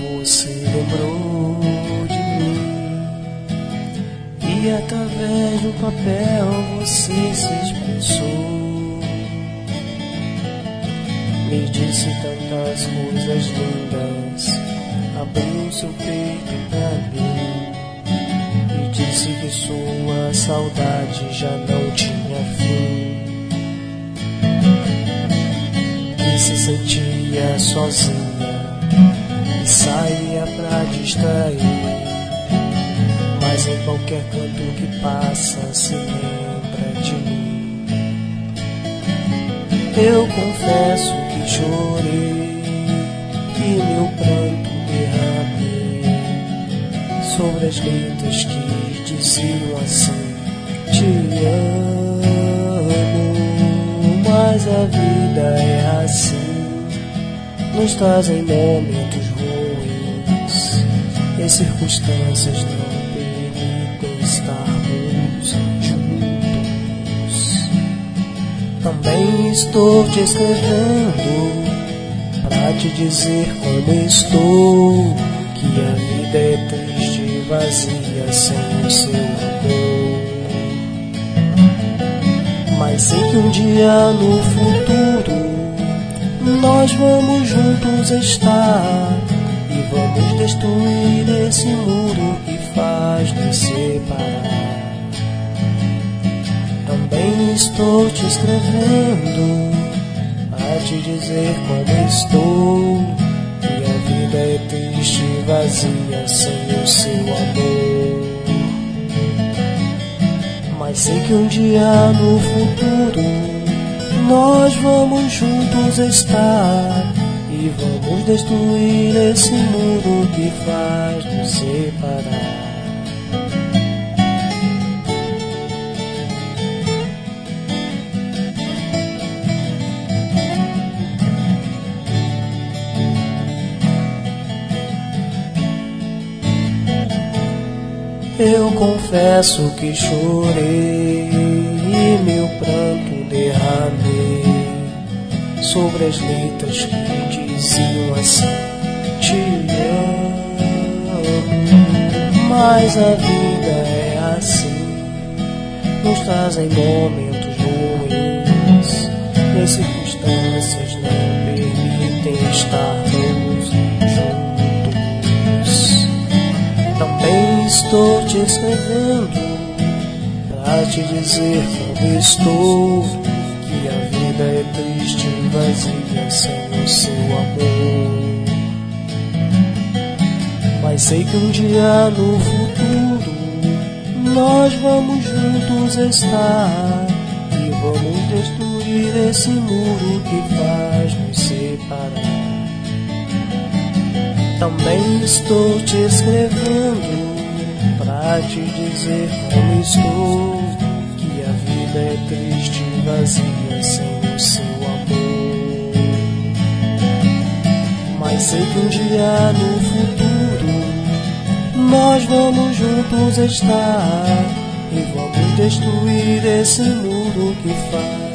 você lembrou de mim, e através do papel você se expressou. Me disse tantas coisas lindas, abriu seu peito pra mim, e disse que sua saudade já não tinha fim, que se sentia sozinha e saía pra distrair, mas em qualquer canto que passa se lembra de mim. Eu confesso que chorei, que meu pranto derramei sobre as letras que diziam assim: te amo, mas a vida é assim, nos trazem momentos ruins e circunstâncias não permitem estarmos juntos. Também estou te escrevendo pra te dizer como estou, que a vida é triste e vazia sem o seu amor. Mas sei que um dia no futuro nós vamos juntos estar, e vamos destruir esse muro que faz nos separar. Também estou te escrevendo pra te dizer como estou, que a vida é triste e vazia sem o seu amor. Mas sei que um dia no futuro nós vamos juntos estar, e vamos destruir esse muro que faz nos separar. Eu confesso que chorei e meu pranto derramei sobre as letras que diziam assim: te amo, mas a vida é assim, nos trazem momentos ruins e circunstâncias não permitem estarmos juntos. Também estou te escrevendo pra te dizer como estou, que a vida é triste e vazia sem o seu amor. Mas sei que um dia no futuro nós vamos juntos estar, e vamos destruir esse muro que faz nos separar. Também estou te escrevendo pra te dizer como estou, que a vida é triste e vazia sem o seu amor. Mas sei que um dia no futuro nós vamos juntos estar, e vamos destruir esse muro que faz